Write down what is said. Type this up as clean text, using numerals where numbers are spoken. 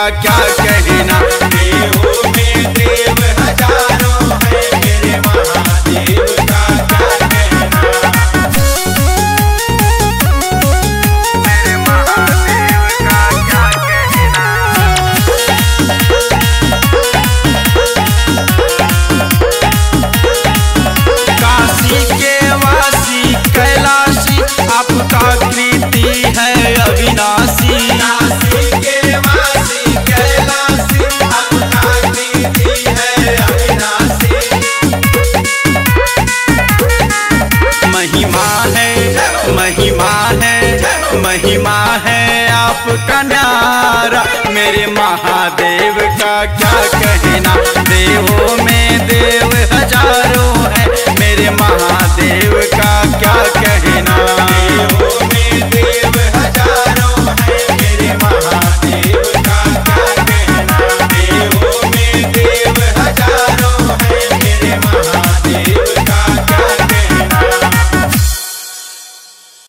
क्या कहना। देवों में देव हजारों हैं, मेरे महादेव का क्या कहना। मेरे महादेव का क्या कहना। काशी के वासी कैलाशी आपका कृति है अविनाशी। काशी के वासी कैलाशी आपका कृति है अविनाशी। महिमा है महिमा है महिमा है आपका न्यारा, मेरे महादेव का क्या कहना। देवों में देव हजारों हैं, मेरे महादेव